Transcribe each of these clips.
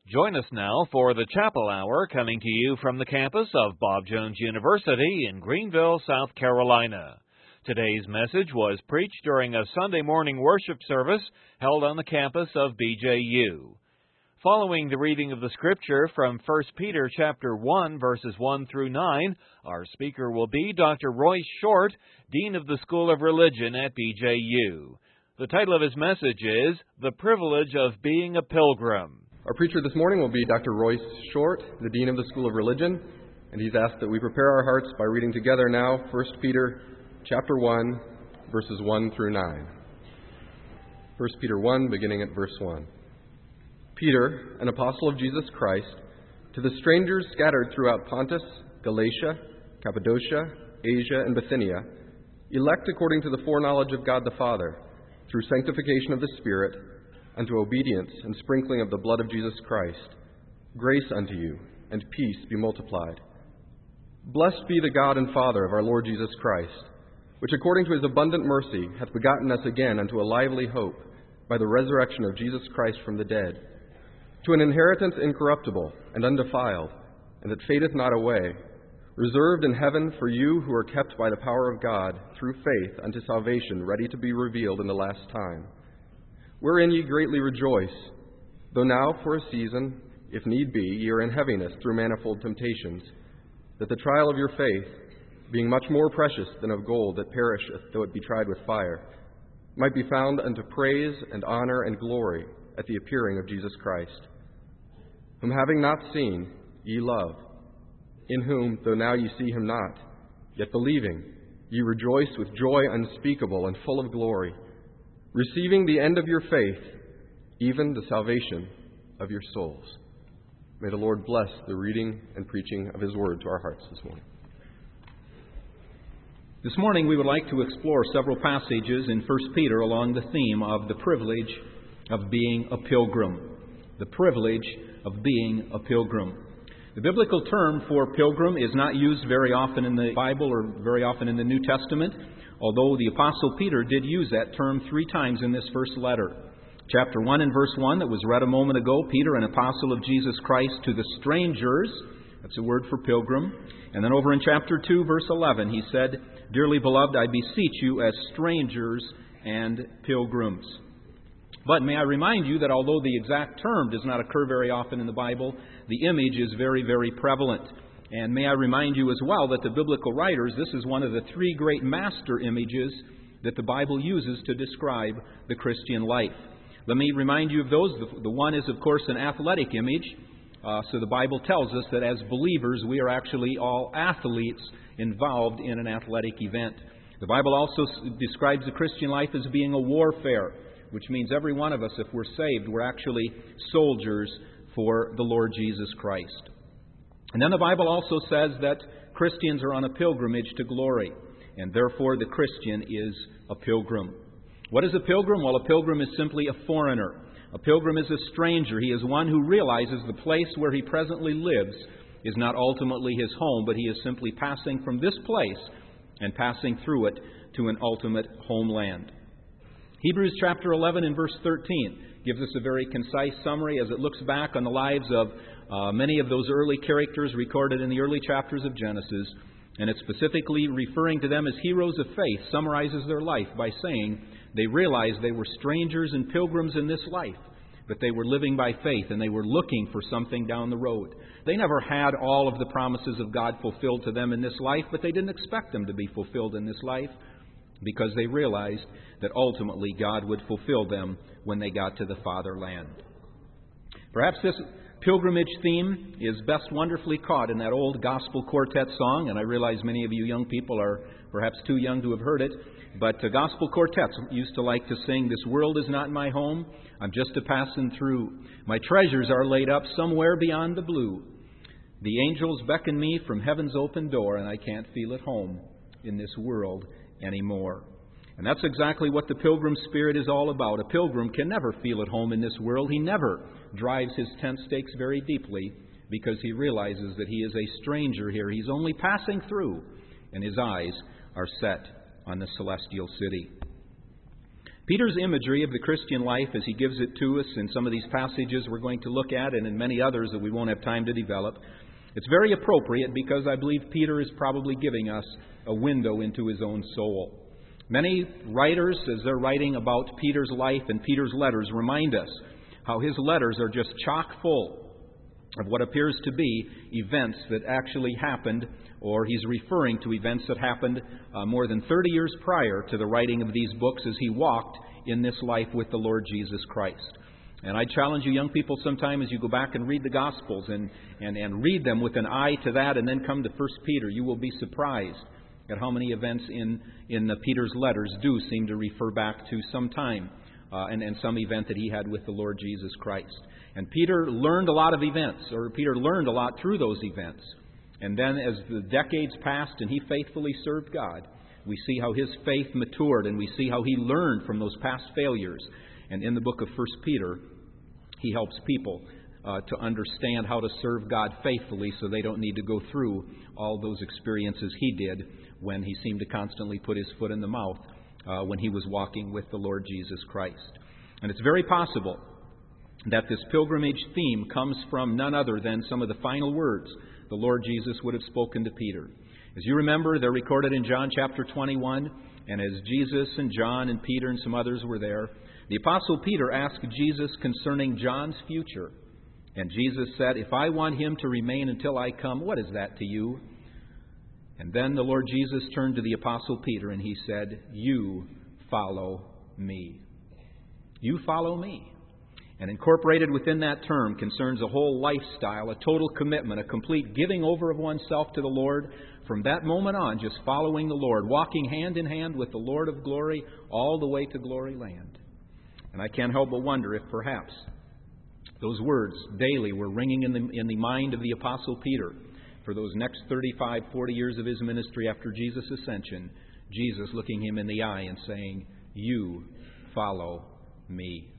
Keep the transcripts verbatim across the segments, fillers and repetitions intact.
Join us now for the Chapel Hour, coming to you from the campus of Bob Jones University in Greenville, South Carolina. Today's message was preached during a Sunday morning worship service held on the campus of B J U. Following the reading of the Scripture from First Peter chapter one, verses one through nine, our speaker will be Doctor Royce Short, Dean of the School of Religion at B J U. The title of his message is The Privilege of Being a Pilgrim. Our preacher this morning will be Doctor Royce Short, the Dean of the School of Religion, and he's asked that we prepare our hearts by reading together now First Peter chapter one, verses one through nine. First Peter one, beginning at verse one. Peter, an apostle of Jesus Christ, to the strangers scattered throughout Pontus, Galatia, Cappadocia, Asia, and Bithynia, elect according to the foreknowledge of God the Father, through sanctification of the Spirit, unto obedience and sprinkling of the blood of Jesus Christ, grace unto you, and peace be multiplied. Blessed be the God and Father of our Lord Jesus Christ, which according to his abundant mercy hath begotten us again unto a lively hope by the resurrection of Jesus Christ from the dead, to an inheritance incorruptible and undefiled, and that fadeth not away, reserved in heaven for you who are kept by the power of God through faith unto salvation ready to be revealed in the last time. Wherein ye greatly rejoice, though now for a season, if need be, ye are in heaviness through manifold temptations, that the trial of your faith, being much more precious than of gold that perisheth though it be tried with fire, might be found unto praise and honor and glory at the appearing of Jesus Christ, whom having not seen, ye love, in whom, though now ye see him not, yet believing, ye rejoice with joy unspeakable and full of glory, receiving the end of your faith, even the salvation of your souls. May the Lord bless the reading and preaching of his word to our hearts this morning. This morning we would like to explore several passages in First Peter along the theme of the privilege of being a pilgrim. The privilege of being a pilgrim. The biblical term for pilgrim is not used very often in the Bible or very often in the New Testament, although the Apostle Peter did use that term three times in this first letter. Chapter one and verse one that was read a moment ago, Peter, an apostle of Jesus Christ, to the strangers, that's a word for pilgrim. And then over in chapter two, verse eleven, he said, Dearly beloved, I beseech you as strangers and pilgrims. But may I remind you that although the exact term does not occur very often in the Bible, the image is very, very prevalent. And may I remind you as well that the biblical writers, this is one of the three great master images that the Bible uses to describe the Christian life. Let me remind you of those. The, the one is, of course, an athletic image. Uh, so the Bible tells us that as believers, we are actually all athletes involved in an athletic event. The Bible also s- describes the Christian life as being a warfare, which means every one of us, if we're saved, we're actually soldiers for the Lord Jesus Christ. And then the Bible also says that Christians are on a pilgrimage to glory, and therefore the Christian is a pilgrim. What is a pilgrim? Well, a pilgrim is simply a foreigner. A pilgrim is a stranger. He is one who realizes the place where he presently lives is not ultimately his home, but he is simply passing from this place and passing through it to an ultimate homeland. Hebrews chapter eleven and verse thirteen gives us a very concise summary as it looks back on the lives of uh, many of those early characters recorded in the early chapters of Genesis. And it's specifically referring to them as heroes of faith, summarizes their life by saying they realized they were strangers and pilgrims in this life, but they were living by faith and they were looking for something down the road. They never had all of the promises of God fulfilled to them in this life, but they didn't expect them to be fulfilled in this life, because they realized that ultimately God would fulfill them when they got to the fatherland. Perhaps this pilgrimage theme is best wonderfully caught in that old gospel quartet song, and I realize many of you young people are perhaps too young to have heard it, but uh, gospel quartets used to like to sing, This world is not my home, I'm just a passing through. My treasures are laid up somewhere beyond the blue. The angels beckon me from heaven's open door, and I can't feel at home in this world anymore. And that's exactly what the pilgrim spirit is all about. A pilgrim can never feel at home in this world. He never drives his tent stakes very deeply because he realizes that he is a stranger here. He's only passing through, and his eyes are set on the celestial city. Peter's imagery of the Christian life as he gives it to us in some of these passages we're going to look at, and in many others that we won't have time to develop, it's very appropriate because I believe Peter is probably giving us a window into his own soul. Many writers, as they're writing about Peter's life and Peter's letters, remind us how his letters are just chock full of what appears to be events that actually happened, or he's referring to events that happened uh, more than thirty years prior to the writing of these books as he walked in this life with the Lord Jesus Christ. And I challenge you young people sometime as you go back and read the Gospels and, and, and read them with an eye to that and then come to First Peter, you will be surprised at how many events in, in uh, Peter's letters do seem to refer back to some time uh, and, and some event that he had with the Lord Jesus Christ. And Peter learned a lot of events, or Peter learned a lot through those events. And then as the decades passed and he faithfully served God, we see how his faith matured and we see how he learned from those past failures. And in the book of First Peter, he helps people uh, to understand how to serve God faithfully so they don't need to go through all those experiences he did when he seemed to constantly put his foot in the mouth uh, when he was walking with the Lord Jesus Christ. And it's very possible that this pilgrimage theme comes from none other than some of the final words the Lord Jesus would have spoken to Peter. As you remember, they're recorded in John chapter twenty-one, and as Jesus and John and Peter and some others were there, the Apostle Peter asked Jesus concerning John's future. And Jesus said, "If I want him to remain until I come, what is that to you?" And then the Lord Jesus turned to the Apostle Peter and he said, "You follow me." You follow me. And incorporated within that term concerns a whole lifestyle, a total commitment, a complete giving over of oneself to the Lord. From that moment on, just following the Lord, walking hand in hand with the Lord of glory all the way to glory land. And I can't help but wonder if perhaps those words daily were ringing in the, in the mind of the Apostle Peter for those next thirty-five, forty years of his ministry after Jesus' ascension, Jesus looking him in the eye and saying, "You follow me."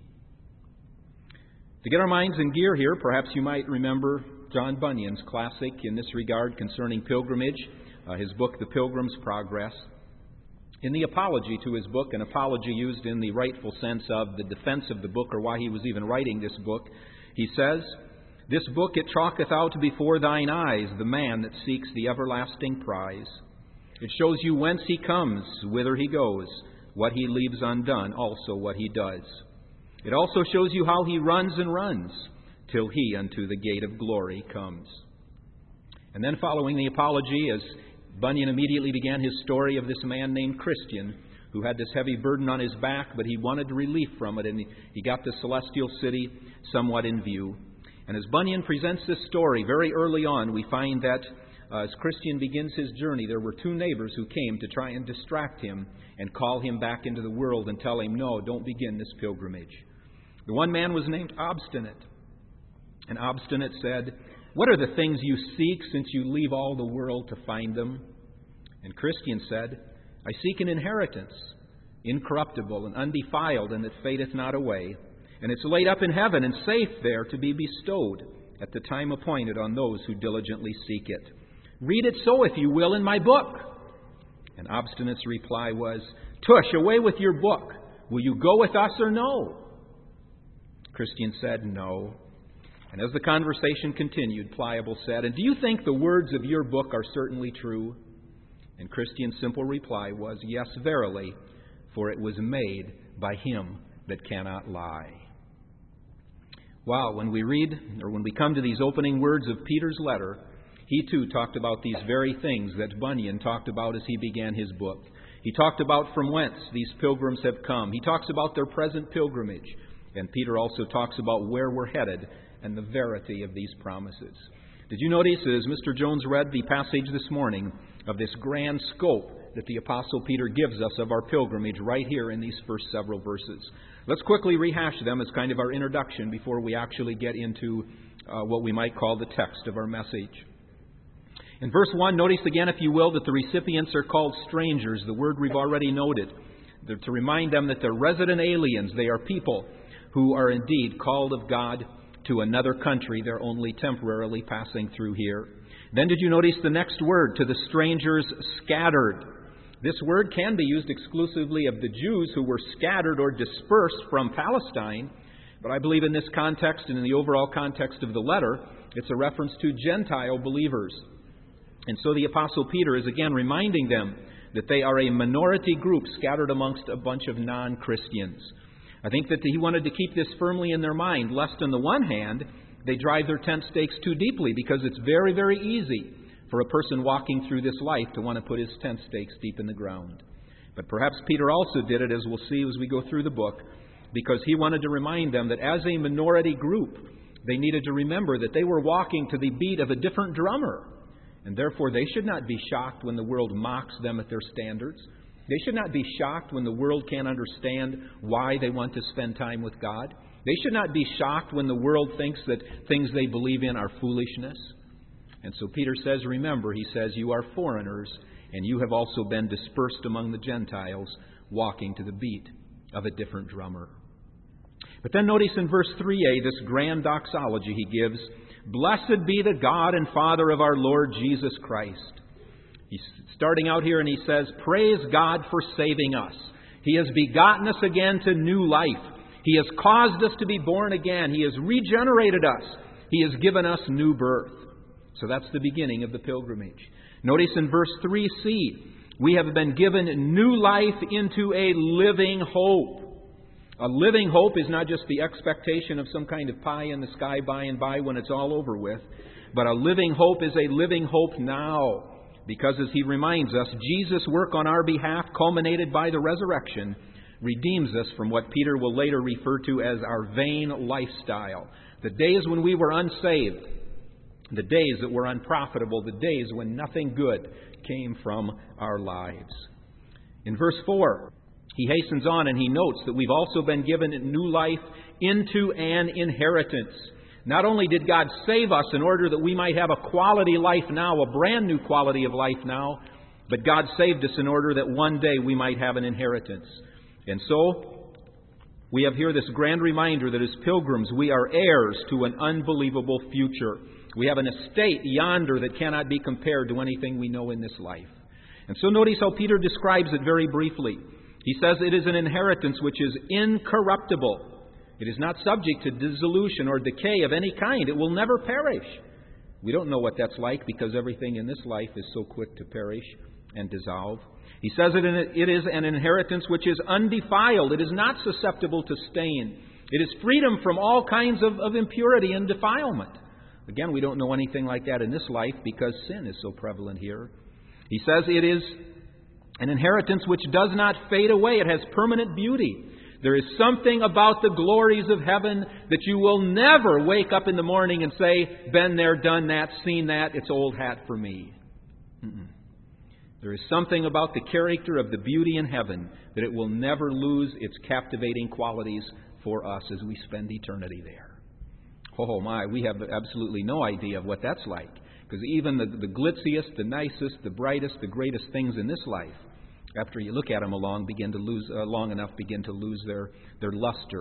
To get our minds in gear here, perhaps you might remember John Bunyan's classic in this regard concerning pilgrimage, uh, his book, The Pilgrim's Progress. In the apology to his book, an apology used in the rightful sense of the defense of the book or why he was even writing this book, he says, "This book it chalketh out before thine eyes the man that seeks the everlasting prize. It shows you whence he comes, whither he goes, what he leaves undone, also what he does. It also shows you how he runs and runs, till he unto the gate of glory comes." And then following the apology, as Bunyan immediately began his story of this man named Christian, who had this heavy burden on his back, but he wanted relief from it, and he got the celestial city somewhat in view. And as Bunyan presents this story, very early on, we find that uh, as Christian begins his journey, there were two neighbors who came to try and distract him and call him back into the world and tell him, "No, don't begin this pilgrimage." The one man was named Obstinate. And Obstinate said, "What are the things you seek, since you leave all the world to find them?" And Christian said, "I seek an inheritance, incorruptible and undefiled, and that fadeth not away. And it's laid up in heaven and safe there to be bestowed at the time appointed on those who diligently seek it. Read it so, if you will, in my book." And Obstinate's reply was, "Tush, away with your book. Will you go with us or no?" Christian said, "No." And as the conversation continued, Pliable said, "And do you think the words of your book are certainly true?" And Christian's simple reply was, "Yes, verily, for it was made by him that cannot lie." Wow, when we read, or when we come to these opening words of Peter's letter, he too talked about these very things that Bunyan talked about as he began his book. He talked about from whence these pilgrims have come. He talks about their present pilgrimage. And Peter also talks about where we're headed and the verity of these promises. Did you notice, as Mister Jones read the passage this morning, of this grand scope that the Apostle Peter gives us of our pilgrimage right here in these first several verses? Let's quickly rehash them as kind of our introduction before we actually get into uh, what we might call the text of our message. In verse one, notice again, if you will, that the recipients are called strangers, the word we've already noted. They're to remind them that they're resident aliens. They are people who are indeed called of God to another country. They're only temporarily passing through here. Then did you notice the next word, to the strangers scattered? This word can be used exclusively of the Jews who were scattered or dispersed from Palestine, but I believe in this context and in the overall context of the letter, it's a reference to Gentile believers. And so the Apostle Peter is again reminding them that they are a minority group scattered amongst a bunch of non-Christians. I think that he wanted to keep this firmly in their mind, lest on the one hand, they drive their tent stakes too deeply, because it's very, very easy for a person walking through this life to want to put his tent stakes deep in the ground. But perhaps Peter also did it, as we'll see as we go through the book, because he wanted to remind them that as a minority group, they needed to remember that they were walking to the beat of a different drummer. And therefore, they should not be shocked when the world mocks them at their standards. They should not be shocked when the world can't understand why they want to spend time with God. They should not be shocked when the world thinks that things they believe in are foolishness. And so Peter says, remember, he says, you are foreigners, and you have also been dispersed among the Gentiles, walking to the beat of a different drummer. But then notice in verse three a, this grand doxology he gives, blessed be the God and Father of our Lord Jesus Christ. He's starting out here and he says, praise God for saving us. He has begotten us again to new life. He has caused us to be born again. He has regenerated us. He has given us new birth. So that's the beginning of the pilgrimage. Notice in verse three c, we have been given new life into a living hope. A living hope is not just the expectation of some kind of pie in the sky by and by when it's all over with, but a living hope is a living hope now. Because as he reminds us, Jesus' work on our behalf, culminated by the resurrection, redeems us from what Peter will later refer to as our vain lifestyle. The days when we were unsaved, the days that were unprofitable, the days when nothing good came from our lives. In verse four, he hastens on and he notes that we've also been given new life into an inheritance. Not only did God save us in order that we might have a quality life now, a brand new quality of life now, but God saved us in order that one day we might have an inheritance. And so, we have here this grand reminder that as pilgrims we are heirs to an unbelievable future. We have an estate yonder that cannot be compared to anything we know in this life. And so notice how Peter describes it very briefly. He says it is an inheritance which is incorruptible. It is not subject to dissolution or decay of any kind. It will never perish. We don't know what that's like because everything in this life is so quick to perish and dissolve. He says it, it is an inheritance which is undefiled. It is not susceptible to stain. It is freedom from all kinds of, of impurity and defilement. Again, we don't know anything like that in this life because sin is so prevalent here. He says it is an inheritance which does not fade away. It has permanent beauty. There is something about the glories of heaven that you will never wake up in the morning and say, been there, done that, seen that, it's old hat for me. Mm-mm. There is something about the character of the beauty in heaven that it will never lose its captivating qualities for us as we spend eternity there. Oh my, we have absolutely no idea of what that's like. Because even the, the glitziest, the nicest, the brightest, the greatest things in this life, after you look at them along, begin to lose uh, long enough, begin to lose their, their luster.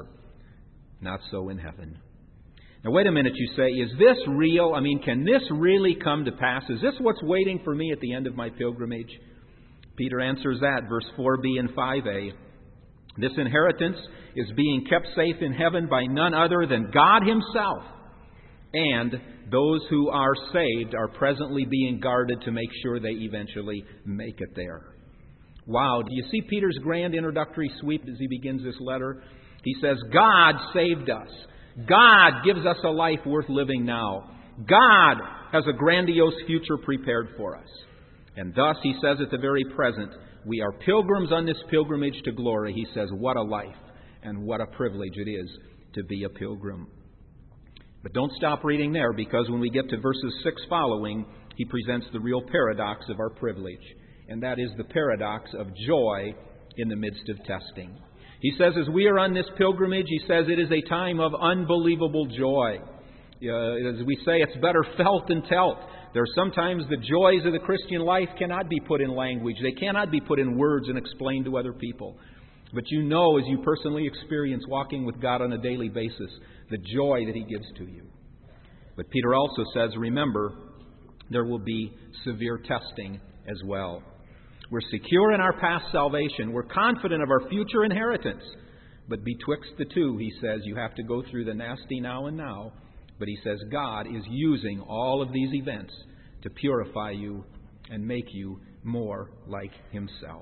Not so in heaven. Now, wait a minute, you say, is this real? I mean, can this really come to pass? Is this what's waiting for me at the end of my pilgrimage? Peter answers that, verse four b and five a. This inheritance is being kept safe in heaven by none other than God Himself. And those who are saved are presently being guarded to make sure they eventually make it there. Wow, do you see Peter's grand introductory sweep as he begins this letter? He says, God saved us. God gives us a life worth living now. God has a grandiose future prepared for us. And thus, he says at the very present, we are pilgrims on this pilgrimage to glory. He says, what a life and what a privilege it is to be a pilgrim. But don't stop reading there, because when we get to verses six following, he presents the real paradox of our privilege. And that is the paradox of joy in the midst of testing. He says, as we are on this pilgrimage, he says it is a time of unbelievable joy. Uh, as we say, it's better felt than telt. There are sometimes the joys of the Christian life cannot be put in language. They cannot be put in words and explained to other people. But you know, as you personally experience walking with God on a daily basis, the joy that He gives to you. But Peter also says, remember, there will be severe testing as well. We're secure in our past salvation. We're confident of our future inheritance. But betwixt the two, he says, you have to go through the nasty now and now. But he says God is using all of these events to purify you and make you more like Himself.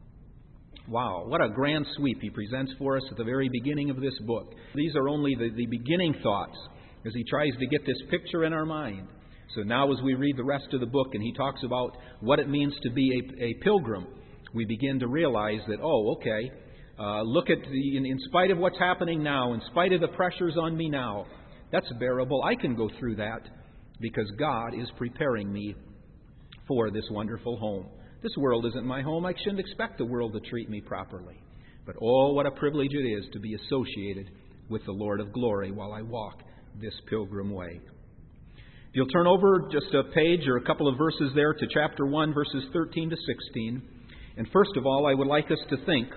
Wow, what a grand sweep he presents for us at the very beginning of this book. These are only the, the beginning thoughts as he tries to get this picture in our mind. So now as we read the rest of the book and he talks about what it means to be a, a pilgrim, we begin to realize that, oh, okay, uh, look at the, in, in spite of what's happening now, in spite of the pressures on me now, that's bearable. I can go through that because God is preparing me for this wonderful home. This world isn't my home. I shouldn't expect the world to treat me properly. But oh, what a privilege it is to be associated with the Lord of glory while I walk this pilgrim way. If you'll turn over just a page or a couple of verses there to chapter one, verses thirteen to sixteen. And first of all, I would like us to think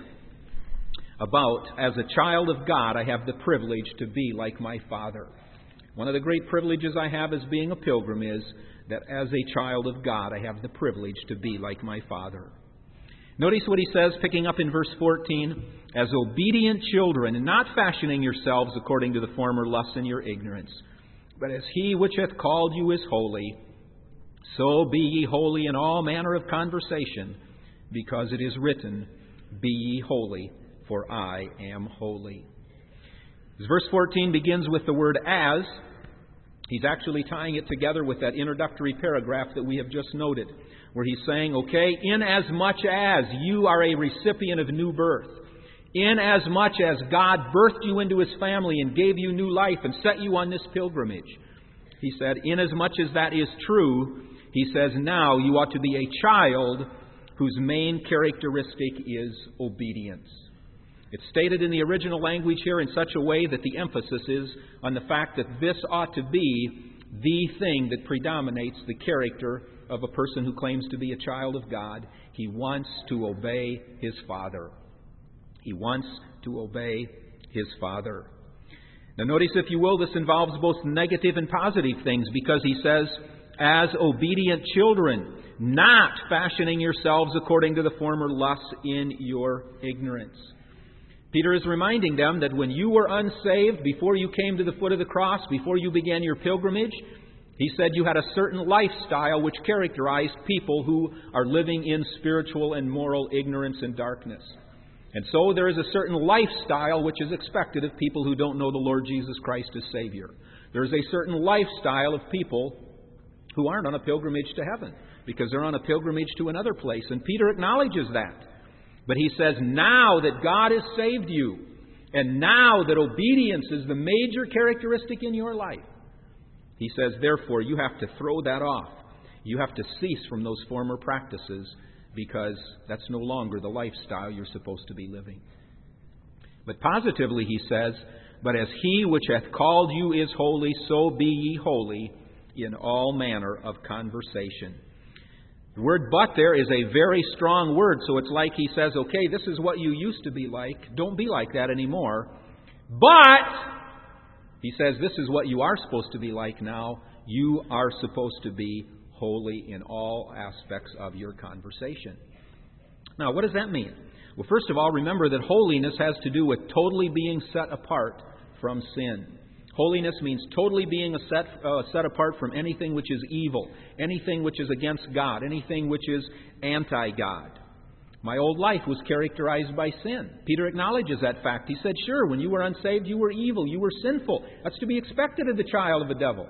about, as a child of God, I have the privilege to be like my Father. One of the great privileges I have as being a pilgrim is that as a child of God, I have the privilege to be like my Father. Notice what he says, picking up in verse fourteen, as obedient children, and not fashioning yourselves according to the former lusts in your ignorance, but as He which hath called you is holy, so be ye holy in all manner of conversation, because it is written, be ye holy, for I am holy. As verse fourteen begins with the word as, he's actually tying it together with that introductory paragraph that we have just noted, where he's saying, okay, in as much as you are a recipient of new birth, in as much as God birthed you into His family and gave you new life and set you on this pilgrimage, he said, in as much as that is true, he says, now you ought to be a child whose main characteristic is obedience. It's stated in the original language here in such a way that the emphasis is on the fact that this ought to be the thing that predominates the character of a person who claims to be a child of God. He wants to obey his Father. He wants to obey his Father. Now notice, if you will, this involves both negative and positive things, because he says, as obedient children, not fashioning yourselves according to the former lusts in your ignorance. Peter is reminding them that when you were unsaved, before you came to the foot of the cross, before you began your pilgrimage, he said you had a certain lifestyle which characterized people who are living in spiritual and moral ignorance and darkness. And so there is a certain lifestyle which is expected of people who don't know the Lord Jesus Christ as Savior. There is a certain lifestyle of people who aren't on a pilgrimage to heaven, because they're on a pilgrimage to another place. And Peter acknowledges that. But he says, now that God has saved you, and now that obedience is the major characteristic in your life, he says, therefore, you have to throw that off. You have to cease from those former practices, because that's no longer the lifestyle you're supposed to be living. But positively, he says, but as He which hath called you is holy, so be ye holy in all manner of conversation. The word but there is a very strong word, so it's like he says, okay, this is what you used to be like. Don't be like that anymore. But, he says, this is what you are supposed to be like now. You are supposed to be holy in all aspects of your conversation. Now, what does that mean? Well, first of all, remember that holiness has to do with totally being set apart from sin. Holiness means totally being set, uh, set apart from anything which is evil, anything which is against God, anything which is anti-God. My old life was characterized by sin. Peter acknowledges that fact. He said, sure, when you were unsaved, you were evil, you were sinful. That's to be expected of the child of the devil.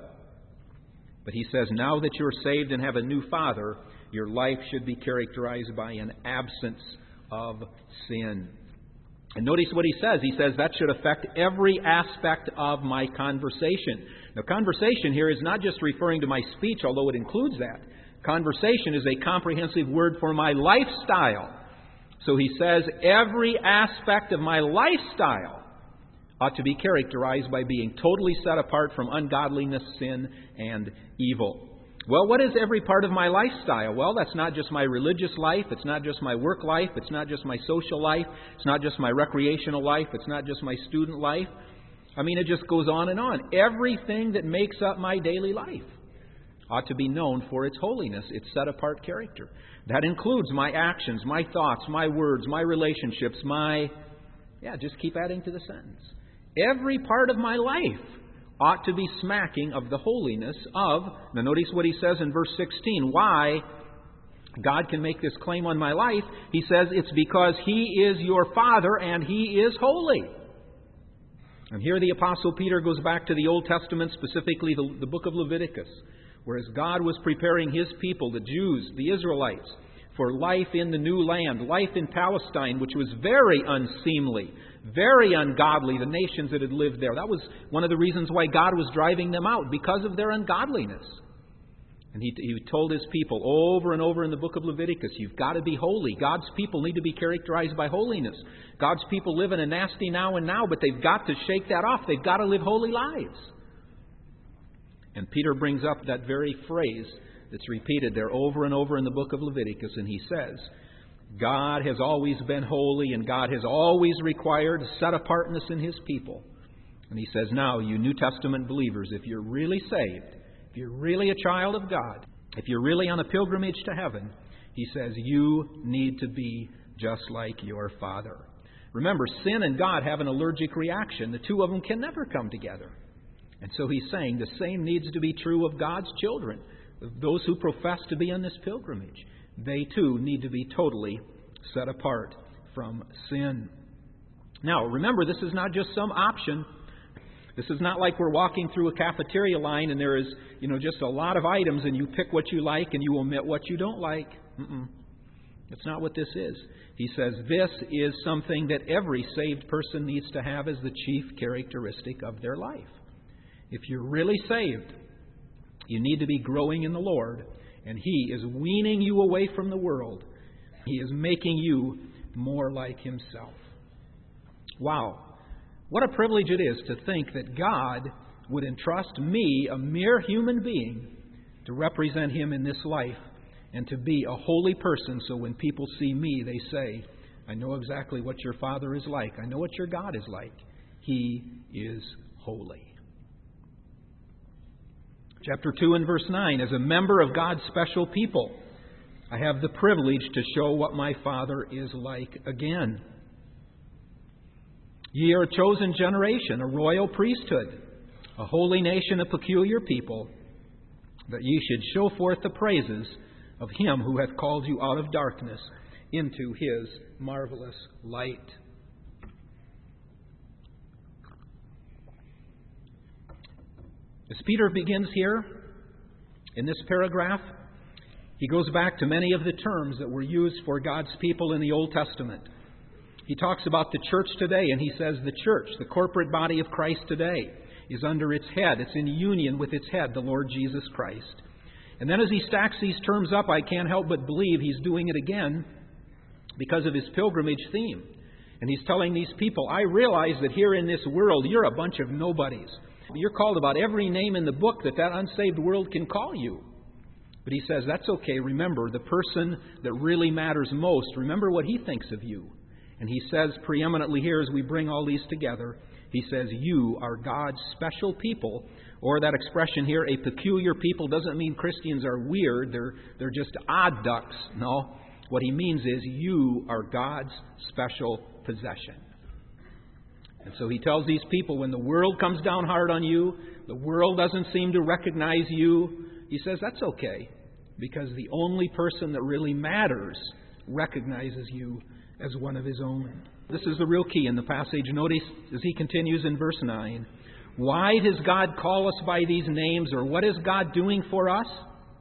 But he says, now that you're saved and have a new Father, your life should be characterized by an absence of sin. And notice what he says. He says that should affect every aspect of my conversation. Now, conversation here is not just referring to my speech, although it includes that. Conversation is a comprehensive word for my lifestyle. So he says every aspect of my lifestyle ought to be characterized by being totally set apart from ungodliness, sin, and evil. Well, what is every part of my lifestyle? Well, that's not just my religious life. It's not just my work life. It's not just my social life. It's not just my recreational life. It's not just my student life. I mean, it just goes on and on. Everything that makes up my daily life ought to be known for its holiness, its set-apart character. That includes my actions, my thoughts, my words, my relationships, my... Yeah, just keep adding to the sentence. Every part of my life ought to be smacking of the holiness of... Now notice what he says in verse sixteen. Why God can make this claim on my life? He says it's because He is your Father and He is holy. And here the Apostle Peter goes back to the Old Testament, specifically the, the book of Leviticus, whereas God was preparing His people, the Jews, the Israelites, for life in the new land, life in Palestine, which was very unseemly, very ungodly, the nations that had lived there. That was one of the reasons why God was driving them out, because of their ungodliness. And he, he told His people over and over in the book of Leviticus, you've got to be holy. God's people need to be characterized by holiness. God's people live in a nasty now and now, but they've got to shake that off. They've got to live holy lives. And Peter brings up that very phrase that's repeated there over and over in the book of Leviticus, and he says, God has always been holy, and God has always required set-apartness in His people. And he says, now, you New Testament believers, if you're really saved, if you're really a child of God, if you're really on a pilgrimage to heaven, he says, you need to be just like your Father. Remember, sin and God have an allergic reaction. The two of them can never come together. And so he's saying the same needs to be true of God's children, those who profess to be on this pilgrimage. They too need to be totally set apart from sin. Now, remember, this is not just some option. This is not like we're walking through a cafeteria line and there is, you know, just a lot of items and you pick what you like and you omit what you don't like. Mm-mm. That's not what this is. He says this is something that every saved person needs to have as the chief characteristic of their life. If you're really saved, you need to be growing in the Lord, and He is weaning you away from the world. He is making you more like Himself. Wow. What a privilege it is to think that God would entrust me, a mere human being, to represent Him in this life and to be a holy person, so when people see me, they say, I know exactly what your Father is like. I know what your God is like. He is holy. Chapter two and verse nine, as a member of God's special people, I have the privilege to show what my Father is like again. Ye are a chosen generation, a royal priesthood, a holy nation, a peculiar people, that ye should show forth the praises of Him who hath called you out of darkness into His marvelous light. As Peter begins here, in this paragraph, he goes back to many of the terms that were used for God's people in the Old Testament. He talks about the church today, and he says the church, the corporate body of Christ today, is under its head. It's in union with its head, the Lord Jesus Christ. And then as he stacks these terms up, I can't help but believe he's doing it again because of his pilgrimage theme. And he's telling these people, I realize that here in this world, you're a bunch of nobodies. You're called about every name in the book that that unsaved world can call you. But he says, that's okay. Remember, the person that really matters most, remember what He thinks of you. And he says preeminently here, as we bring all these together, he says, you are God's special people. Or that expression here, a peculiar people, doesn't mean Christians are weird. They're, they're just odd ducks. No. What he means is you are God's special possession. And so he tells these people, when the world comes down hard on you, the world doesn't seem to recognize you, he says, that's okay. Because the only person that really matters recognizes you as one of His own. This is the real key in the passage. Notice as he continues in verse nine. Why does God call us by these names, or what is God doing for us?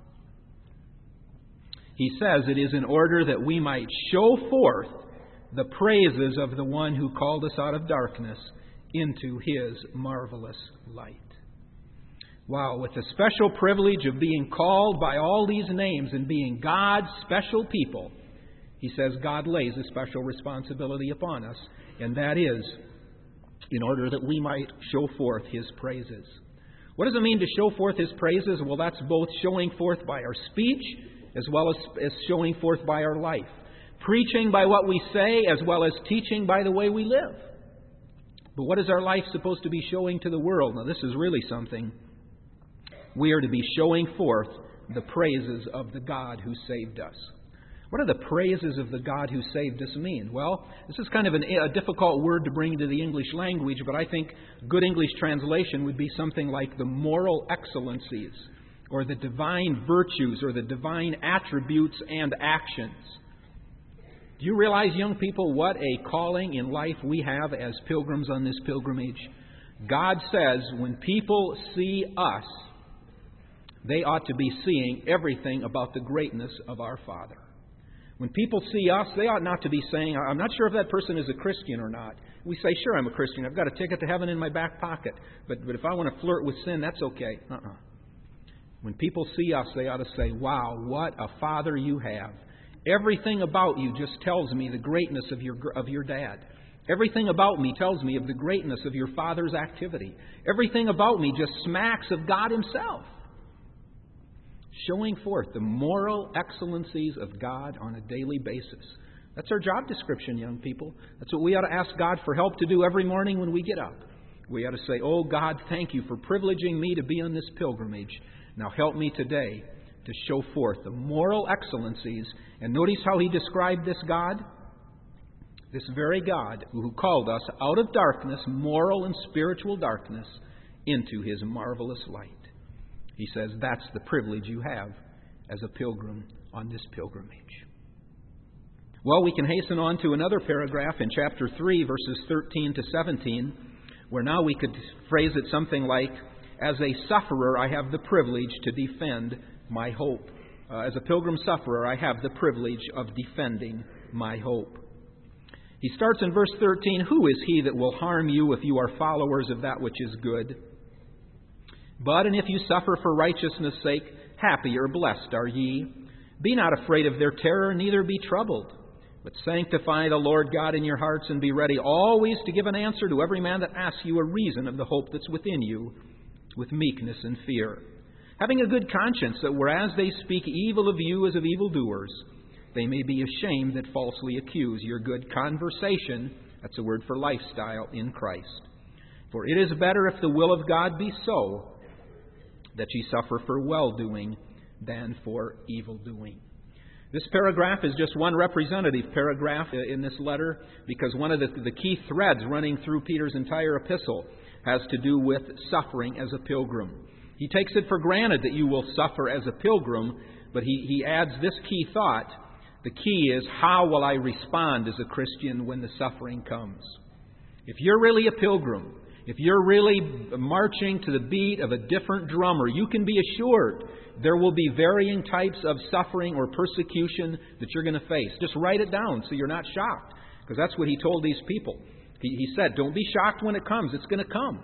He says it is in order that we might show forth the praises of the one who called us out of darkness into His marvelous light. Wow, with the special privilege of being called by all these names and being God's special people, he says God lays a special responsibility upon us, and that is in order that we might show forth His praises. What does it mean to show forth His praises? Well, that's both showing forth by our speech as well as, as showing forth by our life. Preaching by what we say as well as teaching by the way we live. But what is our life supposed to be showing to the world? Now, this is really something we are to be showing forth the praises of the God who saved us. What do the praises of the God who saved us mean? Well, this is kind of an, a difficult word to bring into the English language, but I think good English translation would be something like the moral excellencies, or the divine virtues, or the divine attributes and actions. Do you realize, young people, what a calling in life we have as pilgrims on this pilgrimage? God says when people see us, they ought to be seeing everything about the greatness of our Father. When people see us, they ought not to be saying, I'm not sure if that person is a Christian or not. We say, sure, I'm a Christian. I've got a ticket to heaven in my back pocket. But, but if I want to flirt with sin, that's okay. Uh-uh. When people see us, they ought to say, wow, what a Father you have. Everything about you just tells me the greatness of your of your dad. Everything about me tells me of the greatness of your Father's activity. Everything about me just smacks of God Himself. Showing forth the moral excellencies of God on a daily basis. That's our job description, young people. That's what we ought to ask God for help to do every morning when we get up. We ought to say, oh God, thank you for privileging me to be on this pilgrimage. Now help me today to show forth the moral excellencies. And notice how He described this God. This very God who called us out of darkness, moral and spiritual darkness, into His marvelous light. He says that's the privilege you have as a pilgrim on this pilgrimage. Well, we can hasten on to another paragraph in chapter three, verses thirteen to seventeen, where now we could phrase it something like, as a sufferer, I have the privilege to defend my hope. Uh, as a pilgrim sufferer, I have the privilege of defending my hope. He starts in verse thirteen, who is he that will harm you if you are followers of that which is good? But, and if you suffer for righteousness' sake, happy or blessed are ye. Be not afraid of their terror, neither be troubled. But sanctify the Lord God in your hearts, and be ready always to give an answer to every man that asks you a reason of the hope that's within you, with meekness and fear. Having a good conscience, that whereas they speak evil of you as of evildoers, they may be ashamed that falsely accuse your good conversation, that's a word for lifestyle, in Christ. For it is better, if the will of God be so, that ye suffer for well-doing than for evil-doing. This paragraph is just one representative paragraph in this letter, because one of the, the key threads running through Peter's entire epistle has to do with suffering as a pilgrim. He takes it for granted that you will suffer as a pilgrim, but he, he adds this key thought. The key is, how will I respond as a Christian when the suffering comes? If you're really a pilgrim, if you're really marching to the beat of a different drummer, you can be assured there will be varying types of suffering or persecution that you're going to face. Just write it down so you're not shocked, because that's what he told these people. He, he said, don't be shocked when it comes. It's going to come.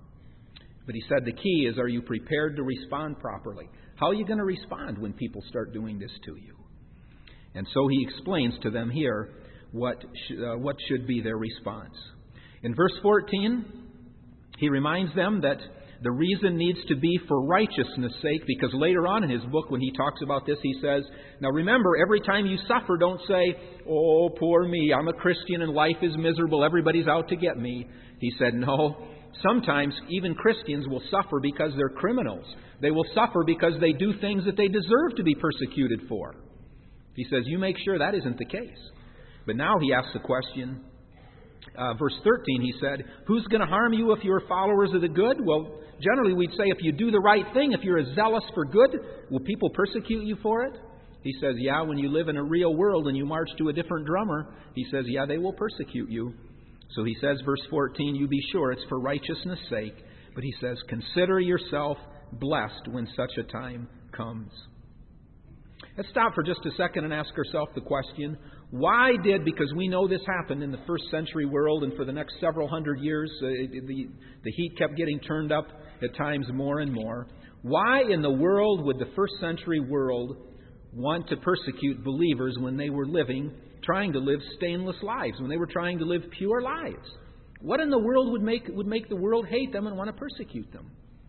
But he said the key is, are you prepared to respond properly? How are you going to respond when people start doing this to you? And so he explains to them here what sh- uh, what should be their response. In verse fourteen, he reminds them that the reason needs to be for righteousness' sake, because later on in his book, when he talks about this, he says, now remember, every time you suffer, don't say, oh, poor me, I'm a Christian and life is miserable, everybody's out to get me. He said, no, sometimes even Christians will suffer because they're criminals. They will suffer because they do things that they deserve to be persecuted for. He says, you make sure that isn't the case. But now he asks the question, uh, verse thirteen, he said, who's going to harm you if you're followers of the good? Well, generally we'd say if you do the right thing, if you're zealous for good, will people persecute you for it? He says, yeah, when you live in a real world and you march to a different drummer, he says, yeah, they will persecute you. So he says, verse fourteen, you be sure it's for righteousness' sake. But he says, consider yourself blessed when such a time comes. Let's stop for just a second and ask ourselves the question, why did, because we know this happened in the first century world, and for the next several hundred years, uh, the, the heat kept getting turned up at times more and more. Why in the world would the first century world want to persecute believers when they were living, trying to live stainless lives, when they were trying to live pure lives? What in the world would make, would make the world hate them and want to persecute them?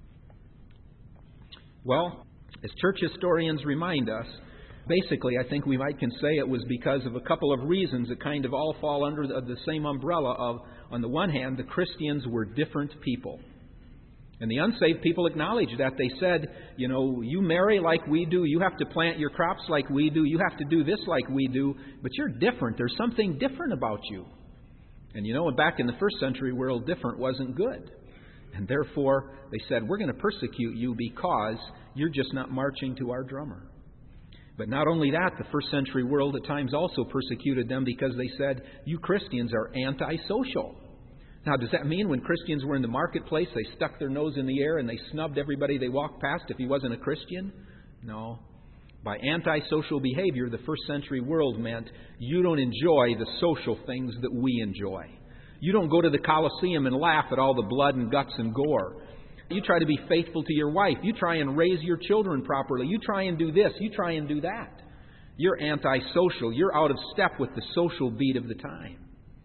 Well, as church historians remind us, basically, I think we might can say it was because of a couple of reasons that kind of all fall under the, the same umbrella of, on the one hand, the Christians were different people. And the unsaved people acknowledged that. They said, you know, you marry like we do. You have to plant your crops like we do. You have to do this like we do. But you're different. There's something different about you. And you know, back in the first century world, different wasn't good. And therefore, they said, we're going to persecute you because you're just not marching to our drummer. But not only that, the first century world at times also persecuted them because they said, you Christians are antisocial. Now, does that mean when Christians were in the marketplace, they stuck their nose in the air and they snubbed everybody they walked past if he wasn't a Christian? No. By antisocial behavior, the first century world meant you don't enjoy the social things that we enjoy. You don't go to the Colosseum and laugh at all the blood and guts and gore. You try to be faithful to your wife. You try and raise your children properly. You try and do this. You try and do that. You're antisocial. You're out of step with the social beat of the time.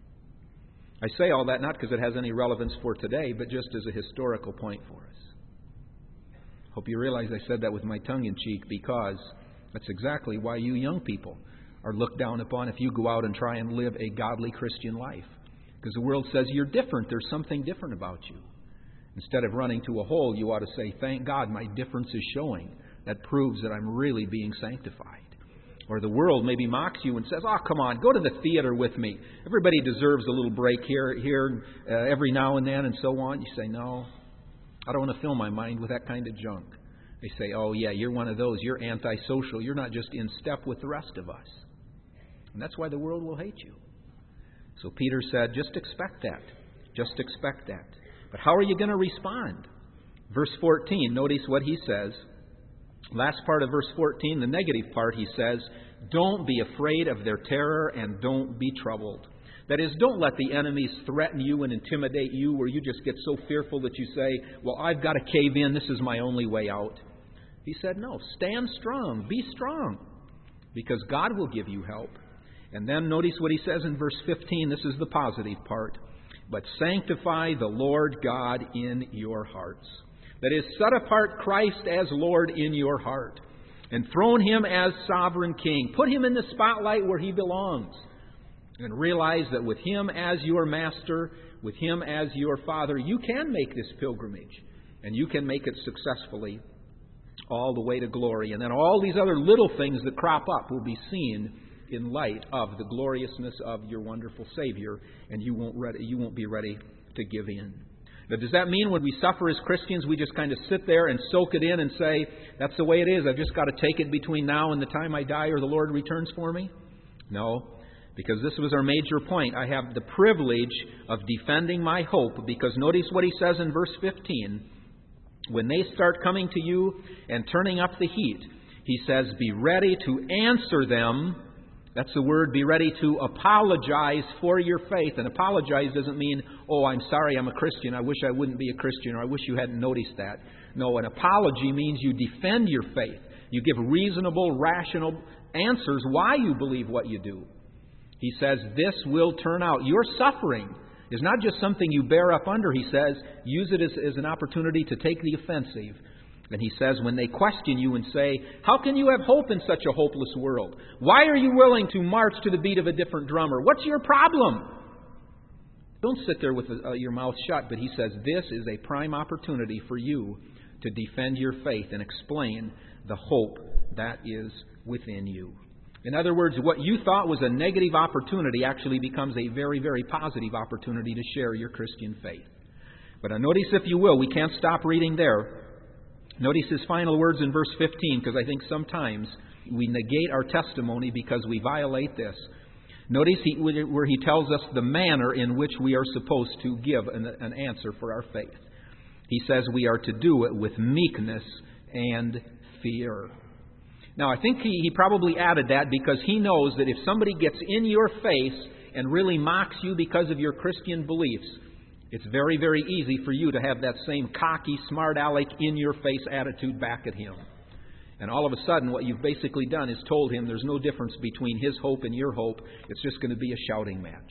I say all that not because it has any relevance for today, but just as a historical point for us. Hope you realize I said that with my tongue in cheek, because that's exactly why you young people are looked down upon if you go out and try and live a godly Christian life. Because the world says you're different. There's something different about you. Instead of running to a hole, you ought to say, thank God my difference is showing. That proves that I'm really being sanctified. Or the world maybe mocks you and says, oh, come on, go to the theater with me. Everybody deserves a little break here, here uh, every now and then and so on. You say, no, I don't want to fill my mind with that kind of junk. They say, oh, yeah, you're one of those. You're antisocial. You're not just in step with the rest of us. And that's why the world will hate you. So Peter said, just expect that. Just expect that. But how are you going to respond? Verse fourteen, notice what he says. Last part of verse fourteen, the negative part, he says, don't be afraid of their terror and don't be troubled. That is, don't let the enemies threaten you and intimidate you where you just get so fearful that you say, well, I've got to cave in. This is my only way out. He said, no, stand strong. Be strong because God will give you help. And then notice what he says in verse fifteen. This is the positive part. But sanctify the Lord God in your hearts. That is, set apart Christ as Lord in your heart. Enthrone Him as sovereign King. Put Him in the spotlight where He belongs. And realize that with Him as your Master, with Him as your Father, you can make this pilgrimage. And you can make it successfully all the way to glory. And then all these other little things that crop up will be seen in light of the gloriousness of your wonderful Savior, and you won't ready, you won't be ready to give in. Now, does that mean when we suffer as Christians, we just kind of sit there and soak it in and say, that's the way it is, I've just got to take it between now and the time I die or the Lord returns for me? No, because this was our major point. I have the privilege of defending my hope, because notice what he says in verse fifteen. When they start coming to you and turning up the heat, he says, be ready to answer them. That's the word, be ready to apologize for your faith. And apologize doesn't mean, oh, I'm sorry I'm a Christian. I wish I wouldn't be a Christian, or I wish you hadn't noticed that. No, an apology means you defend your faith. You give reasonable, rational answers why you believe what you do. He says this will turn out. Your suffering is not just something you bear up under. He says use it as, as an opportunity to take the offensive. And he says, when they question you and say, how can you have hope in such a hopeless world? Why are you willing to march to the beat of a different drummer? What's your problem? Don't sit there with uh, your mouth shut, but he says, this is a prime opportunity for you to defend your faith and explain the hope that is within you. In other words, what you thought was a negative opportunity actually becomes a very, very positive opportunity to share your Christian faith. But uh, notice, if you will, we can't stop reading there. Notice his final words in verse fifteen, because I think sometimes we negate our testimony because we violate this. Notice he, where he tells us the manner in which we are supposed to give an, an answer for our faith. He says we are to do it with meekness and fear. Now, I think he, he probably added that because he knows that if somebody gets in your face and really mocks you because of your Christian beliefs, it's very, very easy for you to have that same cocky, smart-aleck, in-your-face attitude back at him. And all of a sudden, what you've basically done is told him there's no difference between his hope and your hope. It's just going to be a shouting match.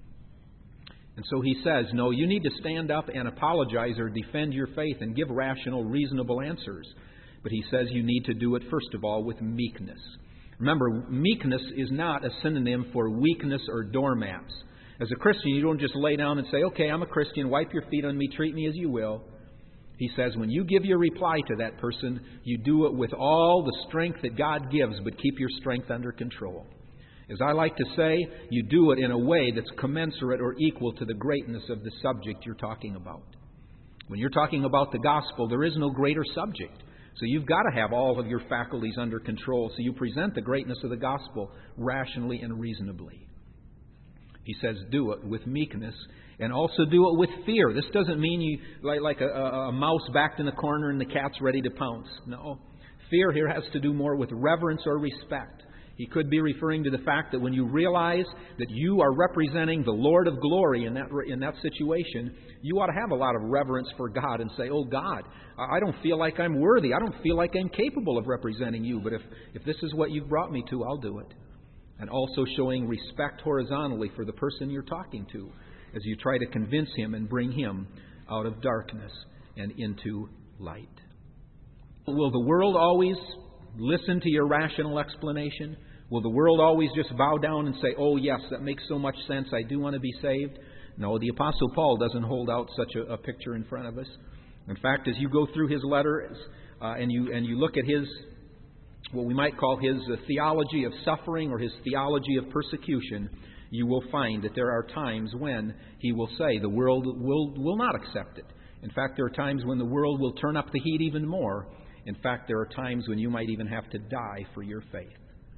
And so he says, no, you need to stand up and apologize or defend your faith and give rational, reasonable answers. But he says you need to do it, first of all, with meekness. Remember, meekness is not a synonym for weakness or doormats. As a Christian, you don't just lay down and say, okay, I'm a Christian, wipe your feet on me, treat me as you will. He says when you give your reply to that person, you do it with all the strength that God gives, but keep your strength under control. As I like to say, you do it in a way that's commensurate or equal to the greatness of the subject you're talking about. When you're talking about the gospel, there is no greater subject. So you've got to have all of your faculties under control so you present the greatness of the gospel rationally and reasonably. He says do it with meekness and also do it with fear. This doesn't mean you like, like a, a, a mouse backed in the corner and the cat's ready to pounce. No. Fear here has to do more with reverence or respect. He could be referring to the fact that when you realize that you are representing the Lord of glory in that in that situation, you ought to have a lot of reverence for God and say, oh God, I don't feel like I'm worthy. I don't feel like I'm capable of representing you. But if, if this is what you've brought me to, I'll do it. And also showing respect horizontally for the person you're talking to as you try to convince him and bring him out of darkness and into light. Will the world always listen to your rational explanation? Will the world always just bow down and say, oh yes, that makes so much sense, I do want to be saved? No, the Apostle Paul doesn't hold out such a, a picture in front of us. In fact, as you go through his letters uh, and you and you look at his, what we might call his uh, theology of suffering or his theology of persecution, you will find that there are times when he will say the world will, will not accept it. In fact, there are times when the world will turn up the heat even more. In fact, there are times when you might even have to die for your faith.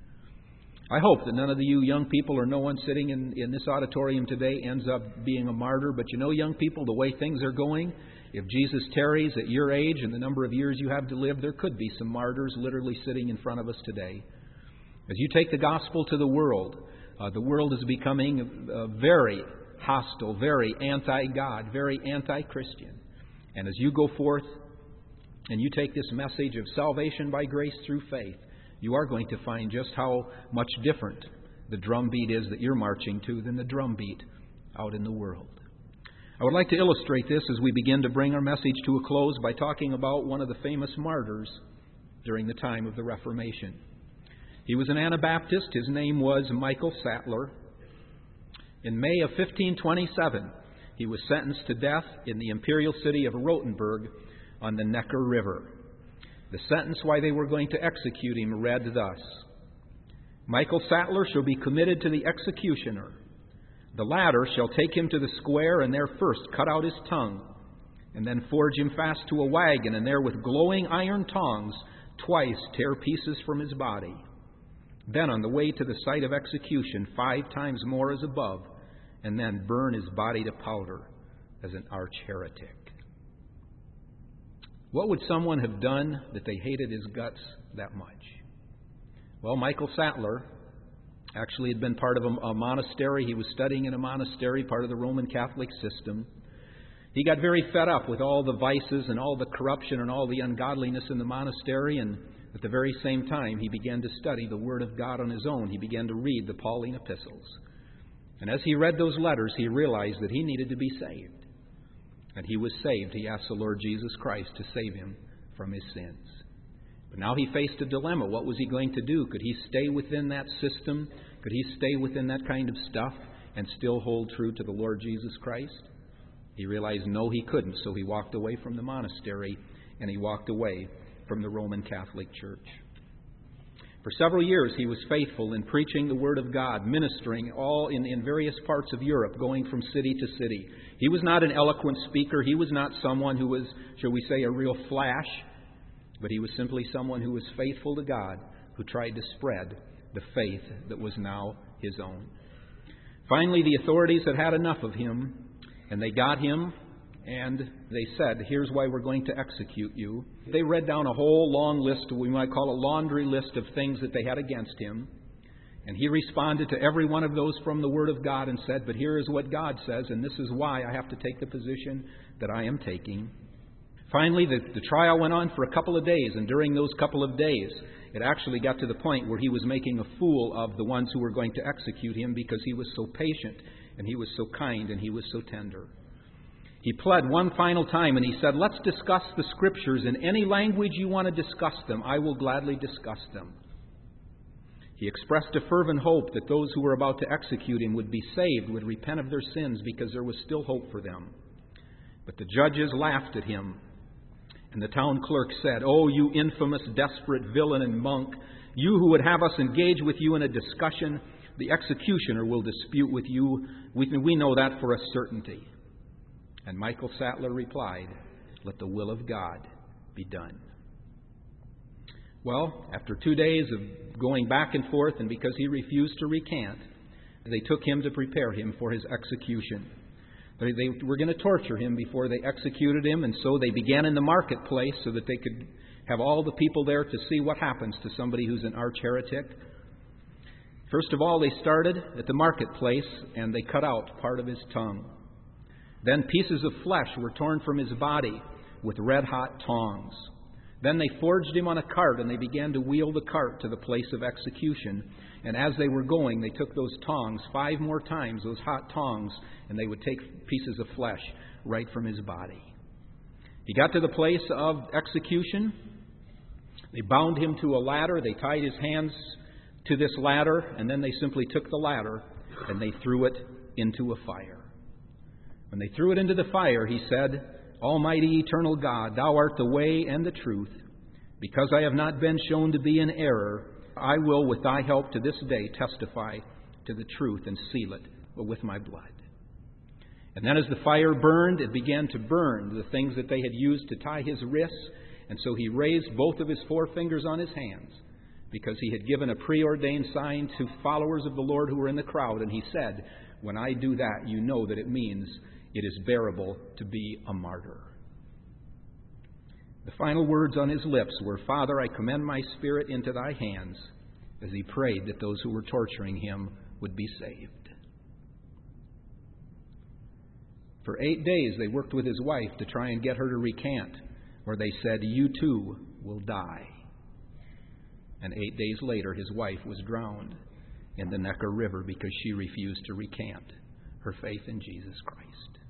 I hope that none of you young people or no one sitting in, in this auditorium today ends up being a martyr. But you know, young people, the way things are going, if Jesus tarries at your age and the number of years you have to live, there could be some martyrs literally sitting in front of us today. As you take the gospel to the world, uh, the world is becoming uh, very hostile, very anti-God, very anti-Christian. And as you go forth and you take this message of salvation by grace through faith, you are going to find just how much different the drumbeat is that you're marching to than the drumbeat out in the world. I would like to illustrate this as we begin to bring our message to a close by talking about one of the famous martyrs during the time of the Reformation. He was an Anabaptist. His name was Michael Sattler. In May of fifteen twenty-seven, he was sentenced to death in the imperial city of Rothenburg on the Neckar River. The sentence why they were going to execute him read thus: Michael Sattler shall be committed to the executioner. The latter shall take him to the square, and there first cut out his tongue, and then forge him fast to a wagon, and there with glowing iron tongs twice tear pieces from his body. Then on the way to the site of execution, five times more as above, and then burn his body to powder as an arch heretic. What would someone have done that they hated his guts that much? Well, Michael Sattler actually had been part of a, a monastery. He was studying in a monastery, part of the Roman Catholic system. He got very fed up with all the vices and all the corruption and all the ungodliness in the monastery, and at the very same time, he began to study the Word of God on his own. He began to read the Pauline epistles. And as he read those letters, he realized that he needed to be saved. And he was saved. He asked the Lord Jesus Christ to save him from his sins. But now he faced a dilemma. What was he going to do? Could he stay within that system? Could he stay within that kind of stuff and still hold true to the Lord Jesus Christ? He realized no, he couldn't. So he walked away from the monastery and he walked away from the Roman Catholic Church. For several years he was faithful in preaching the Word of God, ministering all in, in various parts of Europe, going from city to city. He was not an eloquent speaker. He was not someone who was, shall we say, a real flash. But he was simply someone who was faithful to God, who tried to spread the faith that was now his own. Finally, the authorities had had enough of him, and they got him, and they said, here's why we're going to execute you. They read down a whole long list, we might call a laundry list of things that they had against him. And he responded to every one of those from the Word of God and said, but here is what God says, and this is why I have to take the position that I am taking. Finally, the, the trial went on for a couple of days, and during those couple of days, it actually got to the point where he was making a fool of the ones who were going to execute him because he was so patient, and he was so kind, and he was so tender. He pled one final time, and he said, let's discuss the Scriptures in any language you want to discuss them. I will gladly discuss them. He expressed a fervent hope that those who were about to execute him would be saved, would repent of their sins, because there was still hope for them. But the judges laughed at him. And the town clerk said, "Oh, you infamous, desperate villain and monk, you who would have us engage with you in a discussion, the executioner will dispute with you. We, we know that for a certainty." And Michael Sattler replied, "Let the will of God be done." Well, after two days of going back and forth, and because he refused to recant, they took him to prepare him for his execution. They, they were going to torture him before they executed him, and so they began in the marketplace so that they could have all the people there to see what happens to somebody who's an arch heretic. First of all, they started at the marketplace, and they cut out part of his tongue. Then pieces of flesh were torn from his body with red-hot tongs. Then they forged him on a cart, and they began to wheel the cart to the place of execution. And as they were going, they took those tongs five more times, those hot tongs, and they would take pieces of flesh right from his body. He got to the place of execution. They bound him to a ladder. They tied his hands to this ladder, and then they simply took the ladder and they threw it into a fire. When they threw it into the fire, he said, "Almighty eternal God, thou art the way and the truth. Because I have not been shown to be in error, I will, with thy help to this day, testify to the truth and seal it with my blood." And then as the fire burned, it began to burn the things that they had used to tie his wrists. And so he raised both of his forefingers on his hands, because he had given a preordained sign to followers of the Lord who were in the crowd. And he said, "When I do that, you know that it means it is bearable to be a martyr." The final words on his lips were, "Father, I commend my spirit into thy hands," as he prayed that those who were torturing him would be saved. For eight days they worked with his wife to try and get her to recant, or they said, "You too will die." And eight days later, his wife was drowned in the Neckar River because she refused to recant her faith in Jesus Christ.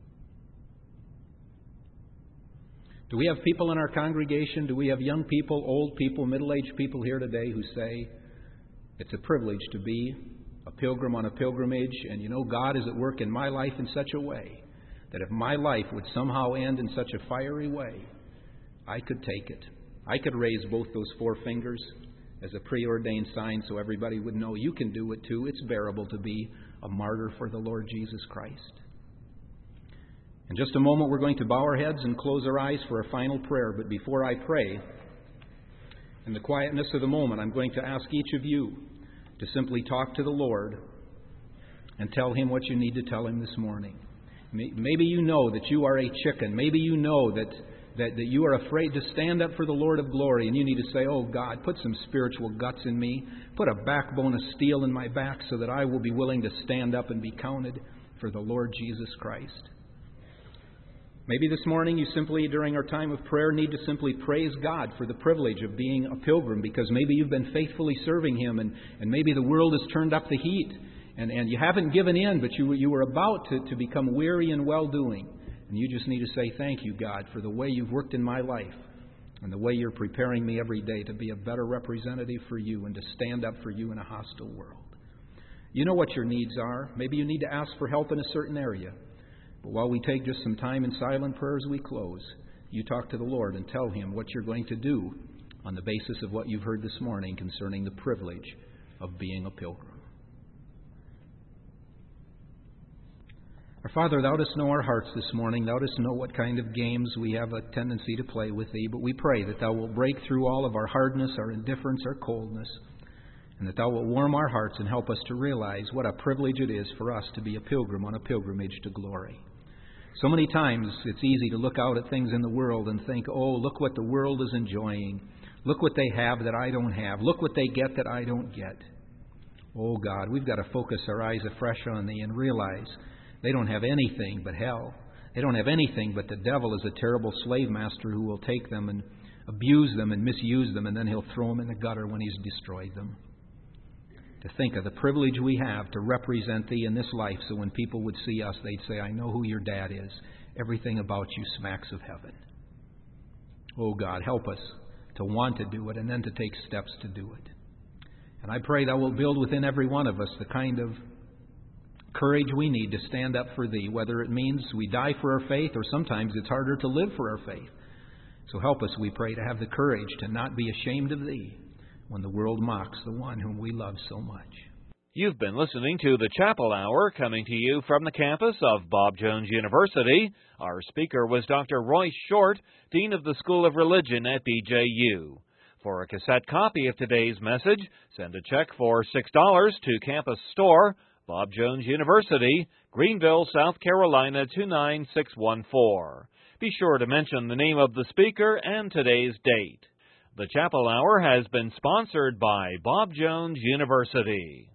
Do we have people in our congregation? Do we have young people, old people, middle-aged people here today who say, "It's a privilege to be a pilgrim on a pilgrimage, and you know, God is at work in my life in such a way that if my life would somehow end in such a fiery way, I could take it. I could raise both those four fingers as a preordained sign so everybody would know you can do it too. It's bearable to be a martyr for the Lord Jesus Christ." In just a moment, we're going to bow our heads and close our eyes for a final prayer. But before I pray, in the quietness of the moment, I'm going to ask each of you to simply talk to the Lord and tell Him what you need to tell Him this morning. Maybe you know that you are a chicken. Maybe you know that, that, that you are afraid to stand up for the Lord of glory, and you need to say, "Oh God, put some spiritual guts in me. Put a backbone of steel in my back so that I will be willing to stand up and be counted for the Lord Jesus Christ." Maybe this morning you simply, during our time of prayer, need to simply praise God for the privilege of being a pilgrim, because maybe you've been faithfully serving Him, and, and maybe the world has turned up the heat, and, and you haven't given in, but you, you were about to, to become weary in well-doing. And you just need to say, "Thank you, God, for the way you've worked in my life and the way you're preparing me every day to be a better representative for you and to stand up for you in a hostile world." You know what your needs are. Maybe you need to ask for help in a certain area. But while we take just some time in silent prayer as we close, you talk to the Lord and tell Him what you're going to do on the basis of what you've heard this morning concerning the privilege of being a pilgrim. Our Father, Thou dost know our hearts this morning. Thou dost know what kind of games we have a tendency to play with Thee. But we pray that Thou wilt break through all of our hardness, our indifference, our coldness, and that Thou wilt warm our hearts and help us to realize what a privilege it is for us to be a pilgrim on a pilgrimage to glory. So many times it's easy to look out at things in the world and think, "Oh, look what the world is enjoying. Look what they have that I don't have. Look what they get that I don't get." Oh God, we've got to focus our eyes afresh on Thee and realize they don't have anything but hell. They don't have anything but the devil is a terrible slave master who will take them and abuse them and misuse them, and then he'll throw them in the gutter when he's destroyed them. To think of the privilege we have to represent Thee in this life, so when people would see us, they'd say, "I know who your dad is. Everything about you smacks of heaven." Oh God, help us to want to do it and then to take steps to do it. And I pray Thou wilt build within every one of us the kind of courage we need to stand up for Thee, whether it means we die for our faith, or sometimes it's harder to live for our faith. So help us, we pray, to have the courage to not be ashamed of Thee when the world mocks the one whom we love so much. You've been listening to the Chapel Hour, coming to you from the campus of Bob Jones University. Our speaker was Doctor Royce Short, Dean of the School of Religion at B J U. For a cassette copy of today's message, send a check for six dollars to Campus Store, Bob Jones University, Greenville, South Carolina two nine six one four. Be sure to mention the name of the speaker and today's date. The Chapel Hour has been sponsored by Bob Jones University.